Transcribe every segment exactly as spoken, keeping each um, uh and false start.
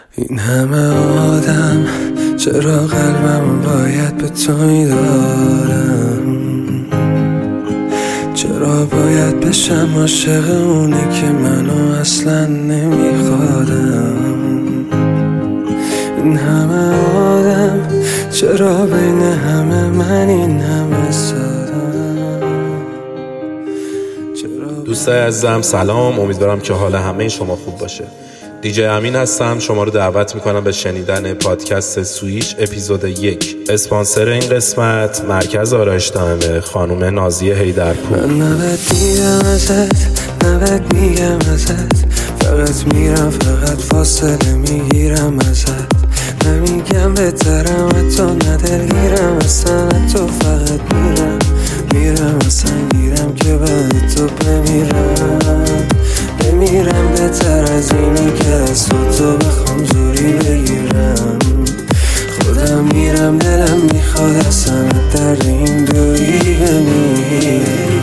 این همه آدم چرا قلبم باید به تو میدارم؟ چرا باید بشم عاشق اونی که منو اصلا نمیخوادم؟ این همه آدم چرا بین همه من این همه سادم؟ دوستای عزیزم سلام، امیدوارم که حال همه شما خوب باشه. دیجی امین هستم، شما رو دعوت میکنم به شنیدن پادکست سویچ اپیزود یک. اسپانسر این قسمت مرکز آرایش دائمه خانم نازیه حیدرپور. من نباید میگم ازت، نباید میگم ازت، فقط میرم فقط فاصله میگیرم ازت. نمیگم بهترم حتی ندلگیرم اصلا، تو فقط میرم میرم اصلا گیرم که بعد تو بمیرم بمیرم بهتر از اینی که از تو تو بخوام زوری بگیرم. خودم میرم دلم میخواد اصلا در این دوری بمیرم.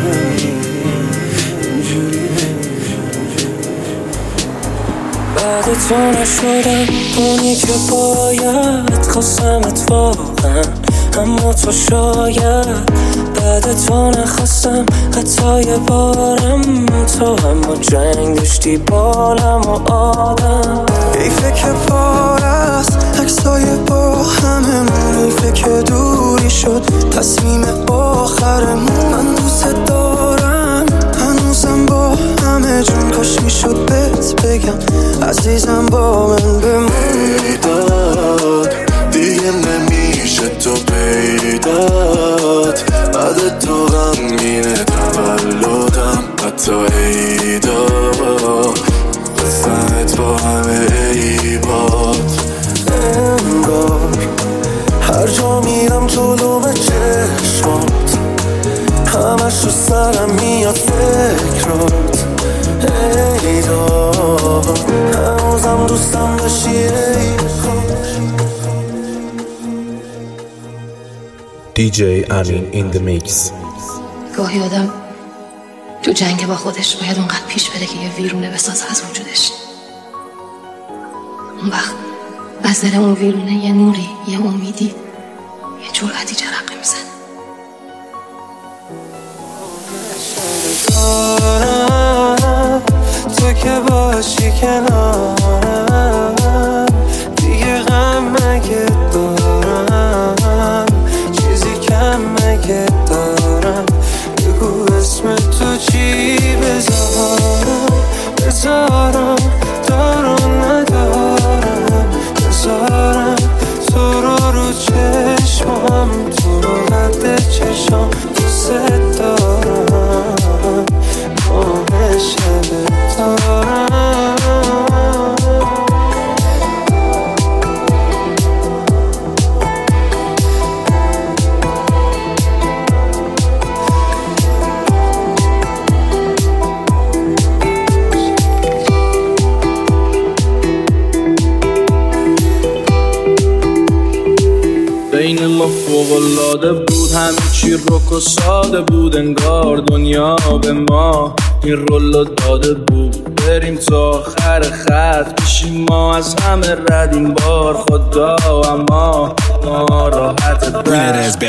بعد تو نشدم اونی که باید، خواستمت واقعا اما تو شاید. بعد تو نخواستم حتی یه بارم، تو اما جنگ داشتی بالم و آدم. حیفه که پار است عکسای با هممون، حیفه که دوری شد تصمیم آخرمون. من دوست دارم هنوزم با همه جون، کاش میشد بهت بگم عزیزم با من بمون. داد دیگه نمیشه تو پیدات، بعد تو غمگینه تولدم حتی عیدا، قصهت با همه عیبات. انگار هر جا میرم جلو به چشمات، همش رو سرم میاد فکرات. ای داد هنوزم دوستم داشتی ای دیجی امین این the mix. گاهی آدم تو جنگ با خودش باید اونقدر پیش بره که یه ویرونه بسازه از وجودش. اون وقت از دل اون ویرونه یه نوری، یه امیدی، یه جرأتی جرقه میزنه. تو که باشی کنارم، دیگه غم مگه دارم، چیزی کم مگه دارم. بگو اسم تو چی بذارم، بذارم دارم ندارم، بذارم تو رو رو چشمم، تو رو قد چشم دوست دارم، شب دارم. بین ما فوق‌العاده بود، همه چی رک و ساده بود، انگار دنیا به ما این رولو داده بود. بریم تا آخر خط بشیم ما از همه رد این بار خدا، اما ما راحت برد.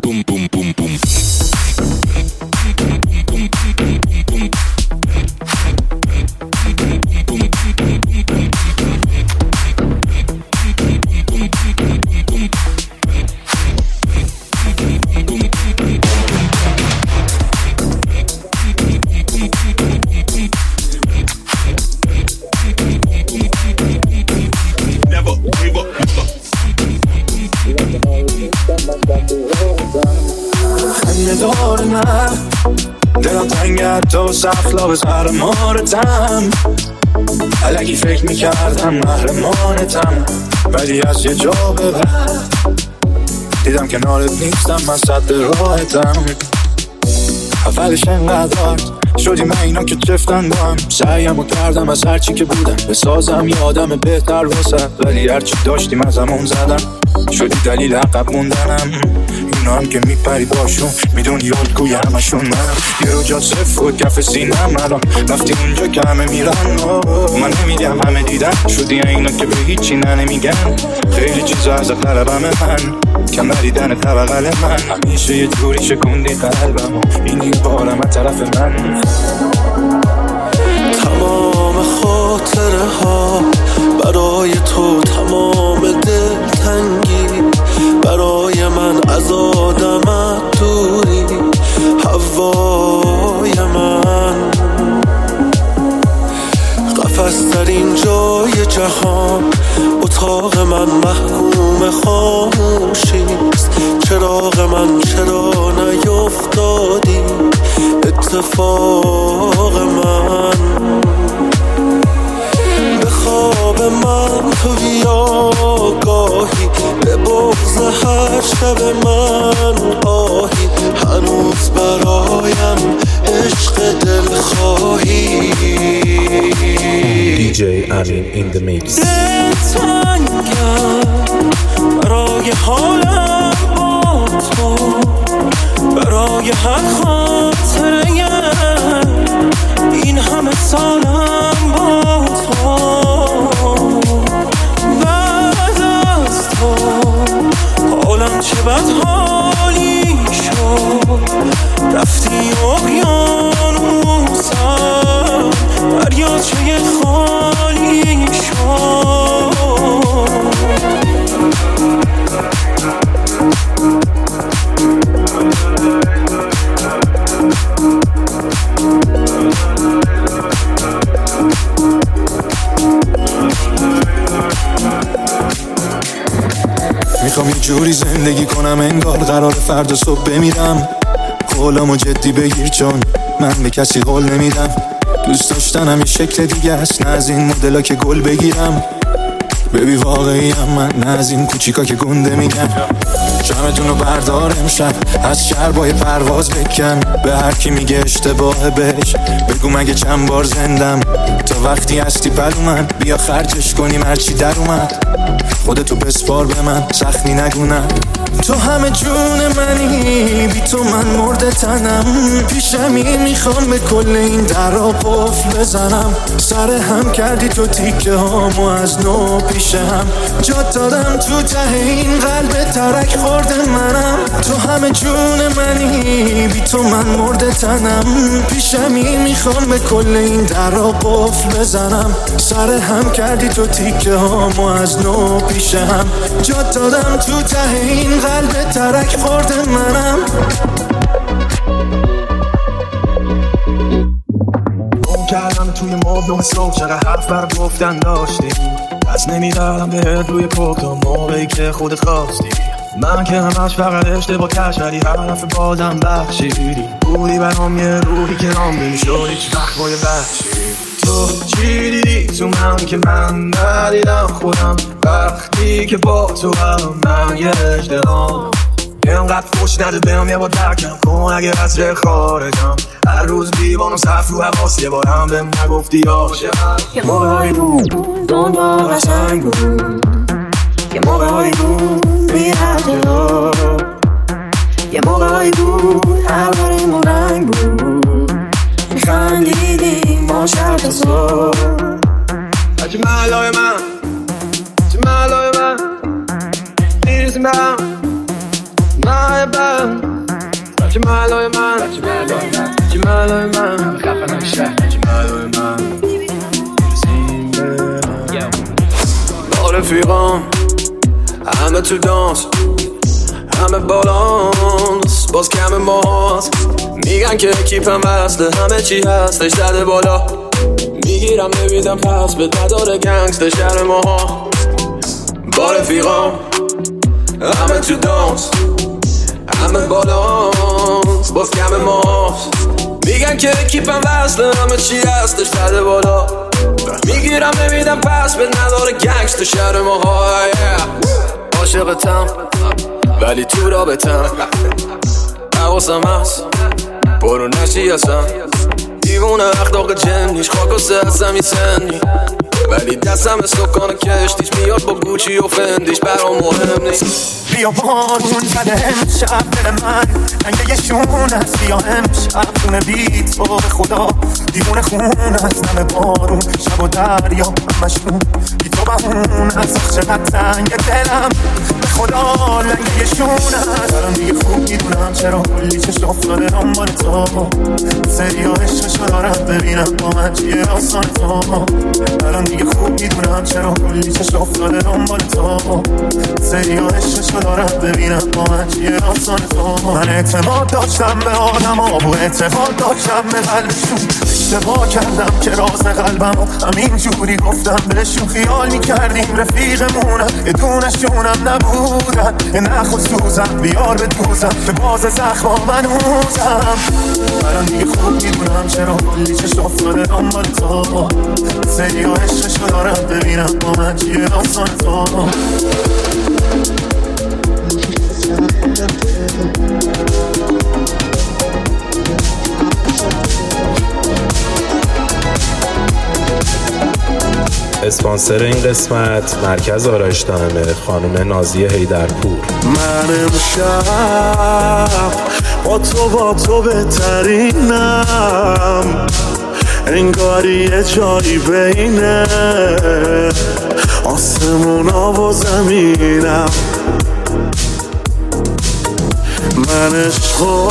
دلم تنگت تو سخلا سر مارتم، الکی فکر میکردم محرمانتم، ولی از یه جا به بعد دیدم کنارت نیستم، من صد راحتم. اولش انقدر شدیم اینا که چفتن با هم. سعیمو کردم از هرچی که بودم بسازم یه آدم بهتر واسه، ولی هرچی داشتیم از همون زدم. شدی دلیل عقب موندنم. اینا هم که میپری باشون میدونی یادگوی همشون منم. یه رو جا صف و کف سینم الان رفتی اونجا که همه میرن. من نمیدیم همه دیدن. شدی اینا که به هیچی نه نمیگن. خیلی چیزا از قلبم من کم ندیدن طبقل من. همیشه یه جوری شکوندی قلبم این این بارم از طرف من. تمام خاطره ها برای تو، تمام دلتنگی برای من، از آدمت دوری هوای من. قفس در این جای جهان اتاق من محکوم خاموشیست. چراغ من چرا نیفتادی اتفاق من. به خواب من تو بیا گاهی، به بغض هر شب من آهی. هنوز برایم عشق دل خواهی. دی جی امین این the mix. دل تنگم برای حالم با تو، برای هر خاطره این همه سالم با تو. بعد از تو حالم چه بد حالی شد. رفتی اقیانوسم دریاچه خالی شد. میخوام یه جوری زندگی کنم انگار قرار فردا صبح بمیرم. قولامو جدی بگیر چون من به کسی قول نمیدم. دوست داشتنم یه شکل دیگه است، نه از این مدلا که گل بگیرم. ببی واقعی هم من، نه از این کوچیکا که گنده میگم. شمتونو بردار امشب از شربای پرواز بکن. به هر کی میگه اشتباهه بهش بگو مگه چند بار زندم. تا وقتی هستی پلو من بیا خرجش کنیم هرچی در اومد. خودتو بسپار به من سختی نگونم. تو همه جون منی، بی تو من مرده تنم. پیشمی میخوام به کل این درا قفل بزنم. سر هم کردی تو تیکه هامو از نو پیش هم جات دادم. تو ته این قلب ترک خورده منم. تو همه جون منی، بی تو من مرده تنم. پیشمی میخوام به کل این درا قفل بزنم. سر هم کردی تو تیکه هامو از نو پیش هم جات دادم. تو ته این قلب ترک خورده منم. اون کردم توی مبلغ صبح چقدر حرف بر گفتن داشتی. از نمیدادم بهت روی پک تا موقعی که خودت خواستی. من که همش فقط اشتباه کش ولی حرف بازم بخشیدی. بودی برام یه روحی که نام نمیشد هیچ وقت با یه وحشی. تو چی دیدی تو من که من ندیدم خودم. وقتی که با تو هم من یه اجدهام. اینقدر فوش نده بهم یه بار درکم کن اگه از ره خارجم. هر روز دیوانم صف رو حواس یه بار هم بهم نگفتی عاشقم. یه موقعی بود دنیا قشنگ بود. یه موقعی بود میرد جلو. یه موقعی بود هر بارمون رنگ بود. میخندیدیم ما شب تا صبح. چه مالای من، چه مالای من نیستیم برم مای برم. چه مالای من، چه مالای من خفه نمیشه. چه مالای من نیستیم برم. با رفیقام همه تو دانس، همه بالانس، باز کم ماست. میگن که کیپم وصله همه چی هستش زده بالا. میگیرم نمیدم پس به نداره گنگستر شهر ماها. با رفیقام همه تو دانس، همه بالانس، باز کم ماست. میگن که کیپم وصله همه چی هستش زده بالا. میگیرم نمیدم پس به نداره گنگستر شهر ماها. عاشقتم ولی تو رابطم حواسم هست برو نشی اصلا. دیوونه اخلاق جنیش خاک و سهستم این سنی، ولی دستم سکان کشتیش میاد با گوچی و فندیش برام مهم نیست. بیا بارون زده امشب دل من رنگ یه شون است، بیا امشب خونه بی تو به خدا دیوونه خون است، نم بارون شب و دریا همشون بی تو بهون است. آخ چقدر تنگ دلم به خدا لنگ یه شون است. الان دیگه خوب میدونم چرا کلی چشم افتاده دنبال تو، سری ها عشقشو دارم ببینم با من چیه داستان تو. الان دیگه خوب میدونم چرا کلی چشم افتاده دنبال تو، سری ها عشقشو دارم ببینم با من چیه داستان تو. من اعتماد داشتم به آدم ها و اعتماد داشتم به قلبشون، اشتباه کردم که راز قلبم همین جوری گفتم بهشون. خیال میکردیم رفیقمونم یه دونشونم نبودن، یه نخود سوزم بیار به دوزم به باز زخما منوزم. الان دیگه خوب میدونم چرا کلی چشم افتاده دنبال تو، سری ها عشقشو دارم ببینم با من چیه داستان تو. اسپانسر این قسمت مرکز آرایش دائمه خانم نازیه حیدرپور. من امشب با تو با تو بهترینم، انگاری یه جایی بینه آسمونا و زمینم. من عشقو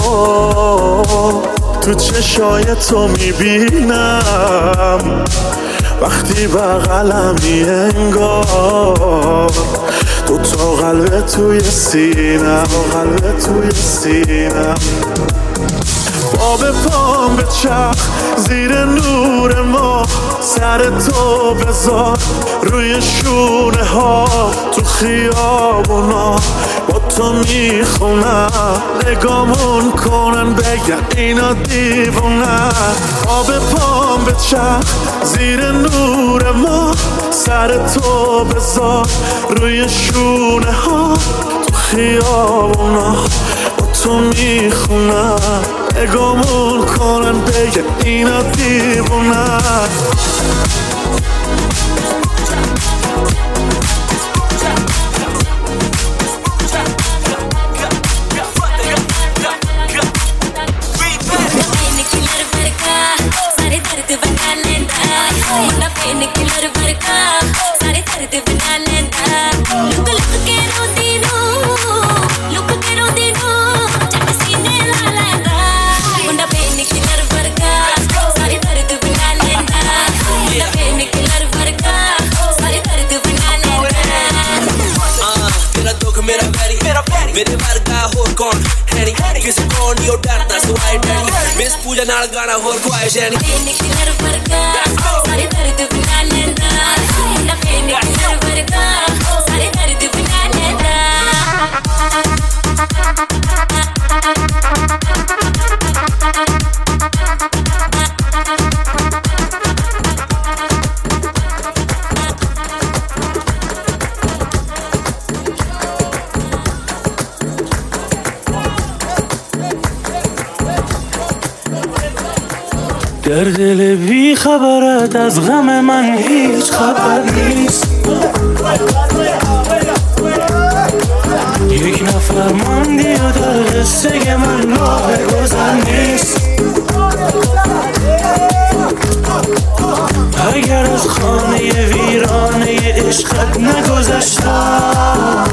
تو چشای تو میبینم، وقتی بغلمی انگار دو تا قلب توی سینم، قلب توی سینم. باب پام به چرخ زیر نور ما، سر تو بذار روی شونه ها تو خیابونا، با تو میخونم نگامون کنن بگن اینا دیوونه. باب پام به چرخ زیر نور ما، سر تو بذار روی شونه ها تو خیابونا، با تو میخونم نگامون کنن بگه اینا دیوونه. मेरे वर्गा होर कौन है नी, किसी कौन यो डरता सुनाई डरी, मिस पूजा नाल गाना होर ख्वाहिश है नी। निकलर वर्गा सारे दर्द भुला लेंदा, ना पे निकलर वर्गा सारे दर्द भुला लेंदा। در دل بی خبرت از غم من هیچ خبر نیست، یک نفر ماندی و در قصه من راه گذر نیست. اگر از خانه ویرانه عشقت نگذشتم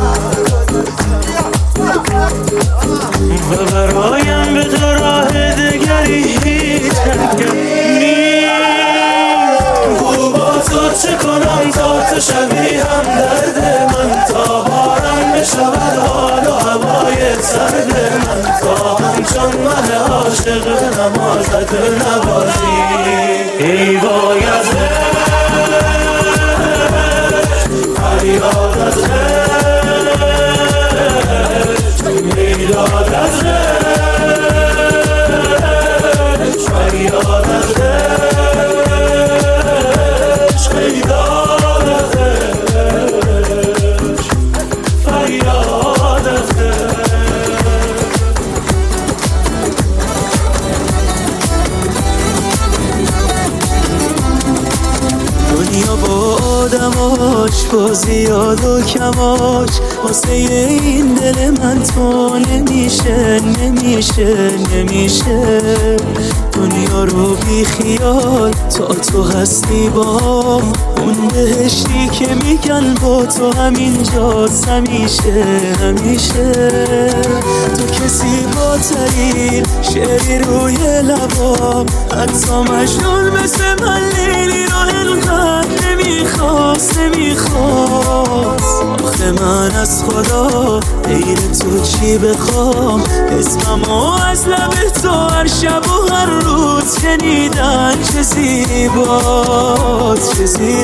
و برایم به تو راه دگری هیچ حرکت نیست. گو با تو چه کنم تا تو شبی هم درد من، تا بارم بشود حال و هوای سرد من، تا همچون مه عاشق نمازت نوازی. ای وای از عشق، فریاد از عشق، میداد از عشق، فریاد از عشق، میداد از عشق، فریاد از عشق. با زیاد و کماش واسه این دل من تو نمیشه نمیشه نمیشه دنیا رو بی خیال تا تو هستی با اون بهشتی که میگن با تو همینجاست همیشه همیشه تو کسی با ترین شعری روی لبام حتی مجنون مثل من لیلی رو انقدر نمیخواست نمیخواست آخه من از خدا غیر تو چی بخوام اسممو از لب تو هر شب و هر روز شنیدن چه زیباست چه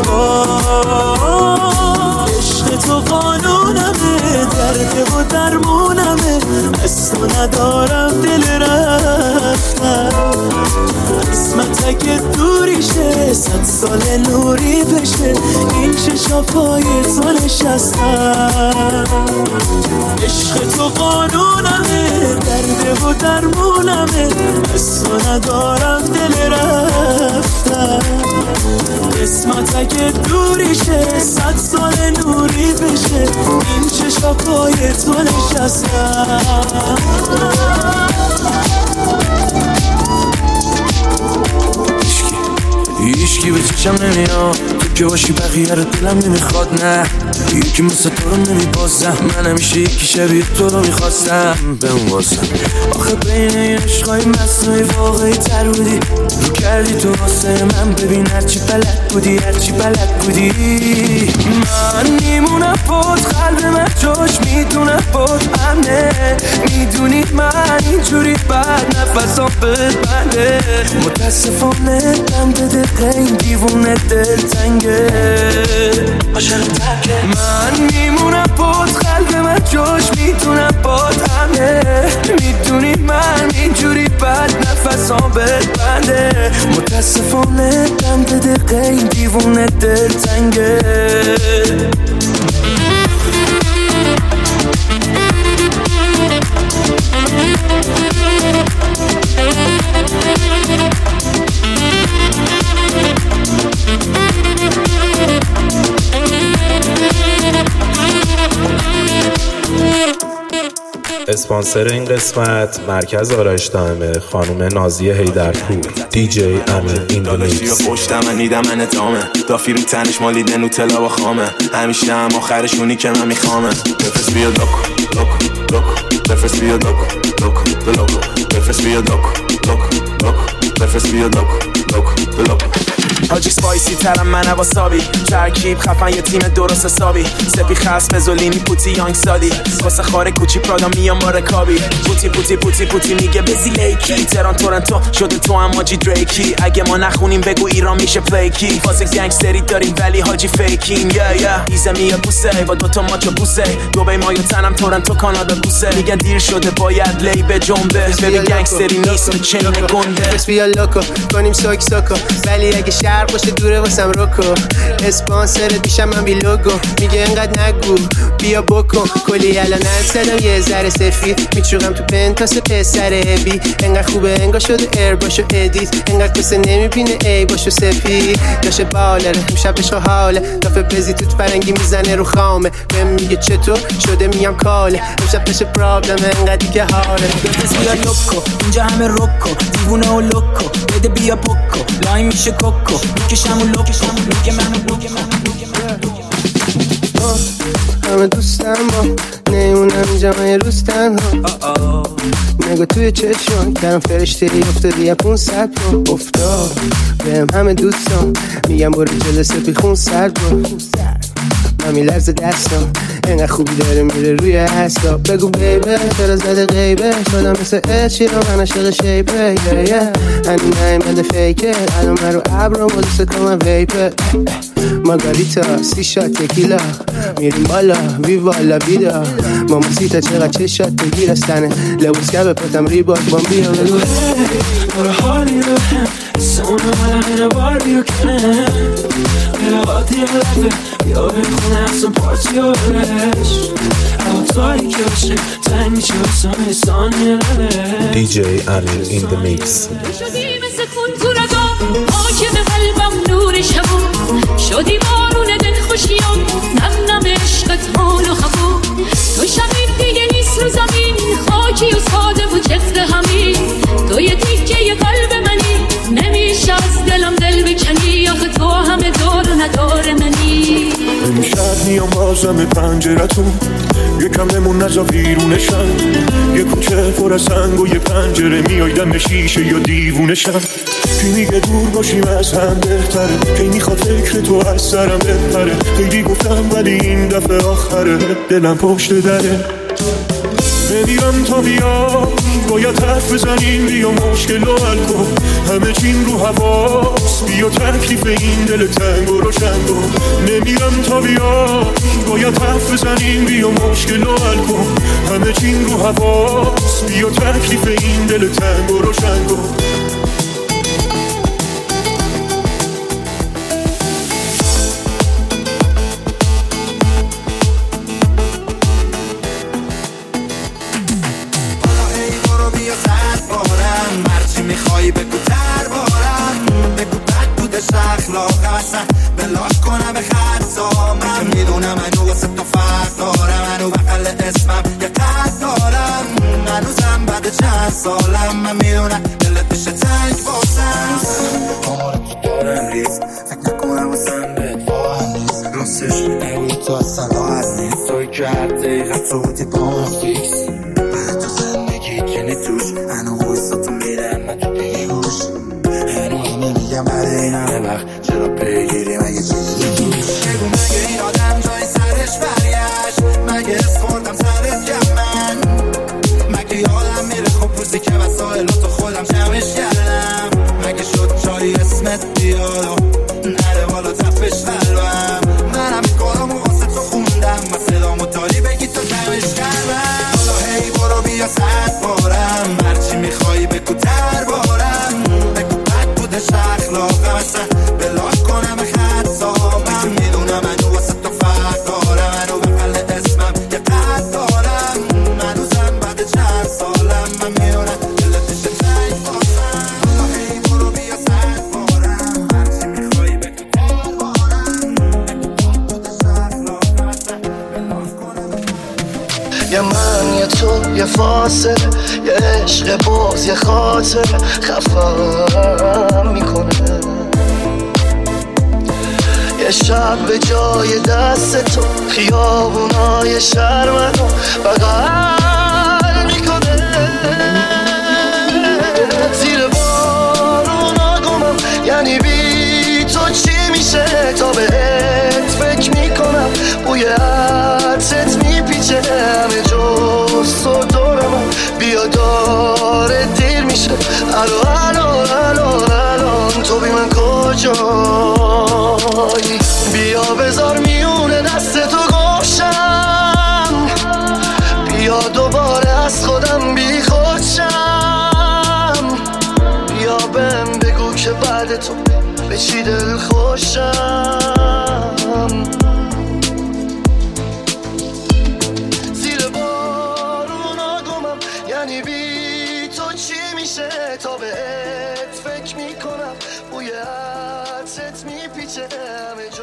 زیباست عشق تو قانونمه درد و درمونمه از تو ندارم دل رفتن قسمت اگه دوری شه صد سال نوری بشه این چشا پای تو نشستن عشق تو قانونمه درد و درمونمه از تو ندارم دل رفتن قسمت اگه دوری شه صد سال نوری بشه این چشا پای تو نشستن هیچکی به چشم نمیاد تو که باشی بقیه رو دلم نمیخواد نه یکی مثل تو رو نمیبازم من همیشه یکی شبیه تو رو میخواستم بهم واسم آخه بین این عشقای مصنوعی واقعی تر بودی رو کردی تو واسه من ببین هرچی بلد بودی هرچی بلد بودی من میمونم بود قلب من جاش میدونم بود امنه میدونی من اینجوری بد نفسام بد بنده متاسفانه دم بده این دیوونه دل تنگه من میمونم بود قلب من جاش میدونم بود همه میدونی من اینجوری بد نفسام بد بنده متاسفانه دم بده این دیوونه دل تنگه اسپانسر این قسمت مرکز آرایش دائمه خانم نازیه حیدرپور دی جی امین این د میکس پشتم من نیدم من ادامه دافی رو تنش مالیده نوتلا و خامه همیشه هم آخرش اونی که من میخوامه بفرست بیا دوکو دوکو دوکو بفرست بیا دوکو دوکو دلوکو بفرست بیا دوکو دوکو دوکو بفرست بیا دوکو دوکو دلوکو حاجی سپایسی ترم من واسابی ترکیب خفن یه تیم درست حسابی سپی خس مزولینی پوتی یانگ سالی واسه خاره کوچی پرادا میام با رکابی پوتی پوتی پوتی پوتی میگه بزی لیکی تهران تورنتو شده تو هم حاجی دریکی اگه ما نخونیم بگو ایران میشه پلیکی فاز گنگستری داریم ولی حاجی فیکین یا یا ایزه میاد بوسه با دوتا ماچو بوسه دوبای مایو تنم تورنتو کانادا بوسه میگن دیر شده باید لی به جنبه ببین گنگستری نیست چین گنده بس بیا لوکو کنیم سوک سوکو ولی اگه شرق باشه دوره واسم روکو اسپانسرت میشم من بی لوگو میگه انقدر نگو بیا بکن کلی الان زدم یه ذره سفید میچوقم تو پنتاس پسر بی انقدر خوبه انگار شده ایر باشو ادیت انقدر کسه نمیبینه ای باشو سفید داشه بالره امشب بشو حاله دافه بزی توت فرنگی میزنه رو خامه بهم میگه چطور شده میام کاله امشب بشه پرابلم انقدری که حاله بس بیا لوکو اینجا همه روکو دیوونه و لوکو بده بیا پوکو لاین میشه کوکو میکشم و لوکو میگه منو میگه منو همه دوستم با نیمونم جمعه روز تنها نگو توی چشم کردم فرشته افتادی یا پونصد با افتاد بهم همه دوستم میگم برو جلسه بی خون سرد با من میلرز دستم اینقدر خوبی داره میره روی هستا بگو بیبه چرا زده غیبه شدم مثل اشی رو من عشق شیپه یه یه هنی نایمده فیکه الان من رو عبرم و دوست کنم ویپه مارگاریتا سی شات تکیلا میریم بالا وی والا بیدا ماما سیتا چقدر چه شات بگیر از تنه لبوس که بپتم ریباک بامبی رو بگو برو حالی رو هم سونه من همینه بار بیو کنه بیره آتی لفه بیا بخونه اصلا پارتی و برش اما تایی که باشه تنگ میشه بسانه ثانیه روش دی جی امین این د میکس شدی مثل خون تو رگام حاکم قلبم نور شبون شدی بارون دل خوشیام از حال و هوا. تو شبیه دیگه نیست رو زمین، خاکی و ساده و جفت همین. تو یه تیکه یه قلب منی، نمیشه از دلم دل بکنی. آخه تو همه دار و ندار منی. امشب میام بازم پنجرتون، یکم بمون نزا بیرونشم. یه کوچه پر از سنگ و یه پنجره، میای دم شیشه یا دیوونشم. کی میگه دور باشیم از هم بهتره، کی میخواد فکر تو از سرم بپره. خیلی گفتم ولی این دفعه آخره، دلم پشت دره. نمیرم تا بیا، باید حرف بزنیم، بیا مشکل رو حل کن. همه چیم رو حواس، بیا تکلیف این دل تنگ و روشن کن. نمیرم تا بیا، باید حرف بزنیم، بیا مشکل رو حل کن. همه چیم رو حواس، بیا تکلیف این دل تنگ و روشن کن. میخوای بگو تر بارم، بگو بد بوده اخلاقم، اصلا بلاک کنم به خطامم. میدونم منو واسه تو فرق دارم، منو بقل اسمم یه قد دارم. هنوزم بعد چند سالم من میدونم دلت میشه تنگ باسم. آمار تو دارم ریز، فکر نکنم واسم بهت واهم نیست. راستش نگوی تو اصلا راحت نیست. توی که هر دقیقه تو بودی با من فیکس. بعد تو زندگی کنی توش هنو بویسا تو میرم من تو دیگه گوش. هنو همه میگم بعد این همه وقت چرا پیگیری مگه چیزی توش. بگو مگه این آدم جای سرش برگشت، مگه اس خوردم سرت کم من. مگه یادم میره خب روزی که وسایلاتو خودم جمعش کردم. مگه شد جایی اسمت بیاد و نره بالا تفش قلبم. من همه کارامو واسه تو خوندم و صدامو داری بگی تو کمش کردم. حالا هی برو بیا صد بارم، هرچی میخوایی بگو تر بارم. بگو بد بوده اخلاقم، اصلا بلاک کنم خطامم. میدونم منو واسه تو فرق دارم، منو بقل اسمم یه قد دارم. منوزم بعد چند سالم من میدونم دلت میشه تنگ باسم. حالا هی برو بیا صد بارم، هرچی میخوایی بگو تر بارم. بگو بد بوده اخلاقم، اصلا بلاک کنم. یه من یه تو یه فاصله، یه عشق باز یه خاطر خفم میکنه. یه شب به جای دست تو خیابونای شهر منو بغل میکنه. زیر بارونا گمم یعنی بی تو چی میشه. تا بهت فکر میکنم بوی عطرت میپیچه همه جز تو دورم. بیا داره دیر میشه الان الان الان الان تو بی من کجایی. بیا بذار میونه دست تو گوشم، بیا دوباره از خودم بی خودشم. بیا بهم بگو که بعد تو به چی دل خوشم. زیر بارونا گمم یعنی بی تو چی میشه. تا بهت فکر میکنم بوی عطرت میپیچه همه